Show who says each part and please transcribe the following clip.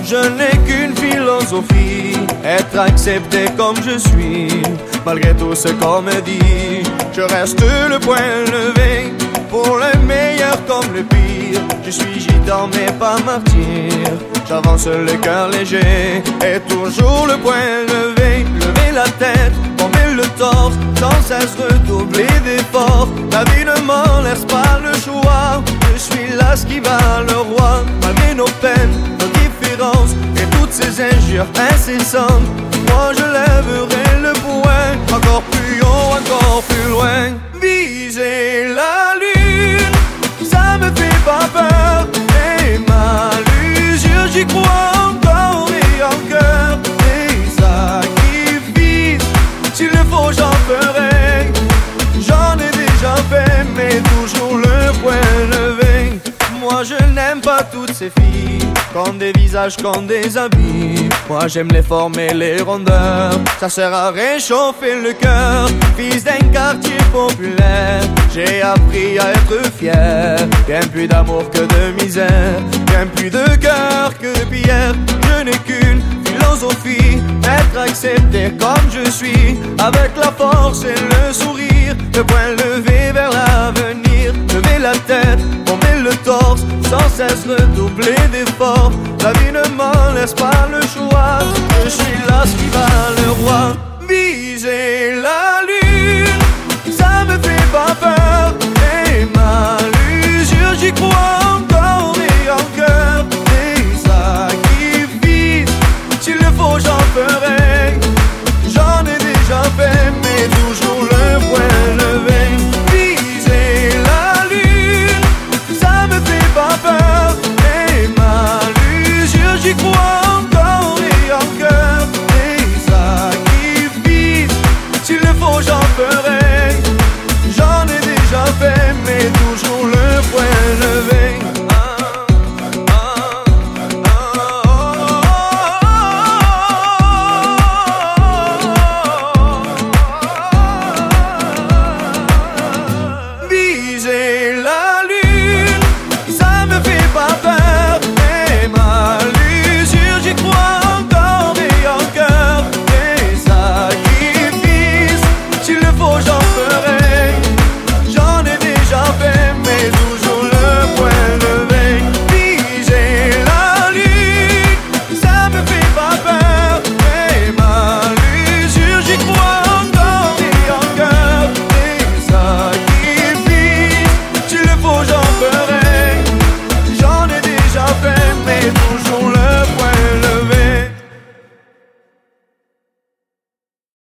Speaker 1: Je n'ai qu'une philosophie, être accepté comme je suis. Malgré tout ce qu'on me dit, je reste le poing levé. Pour le meilleur comme le pire, je suis gitan mais pas martyr. J'avance le cœur léger et toujours le poing levé. Lever la tête, tomber le torse, sans cesse redoubler d'efforts. La vie ne m'en laisse pas le choix, je suis là ce qui va le roi. Malgré nos peines, nos différences et toutes ces injures incessantes, moi je lèverai le poing, encore plus haut, encore plus loin. Viser la lune, ça me fait pas peur. Et ma l'usure, j'y crois encore et en cœur. Des sacrifices, s'il le faut j'en ferai. J'en ai déjà fait, mais toujours le poing levé. Moi je n'aime pas toutes ces filles, comme des visages, comme des habits. Moi j'aime les formes et les rondeurs, ça sert à réchauffer le cœur. Fils d'un quartier populaire, j'ai appris à être fier. Bien plus d'amour que de misère, bien plus de cœur que de pierre. Je n'ai qu'une philosophie, être accepté comme je suis. Avec la force et le sourire, le poing levé vers l'avenir. Lever la tête, tomber le torse, sans cesse redoubler d'efforts. La vie ne m'en laisse pas le choix, je suis là ce qui va le roi. Viser la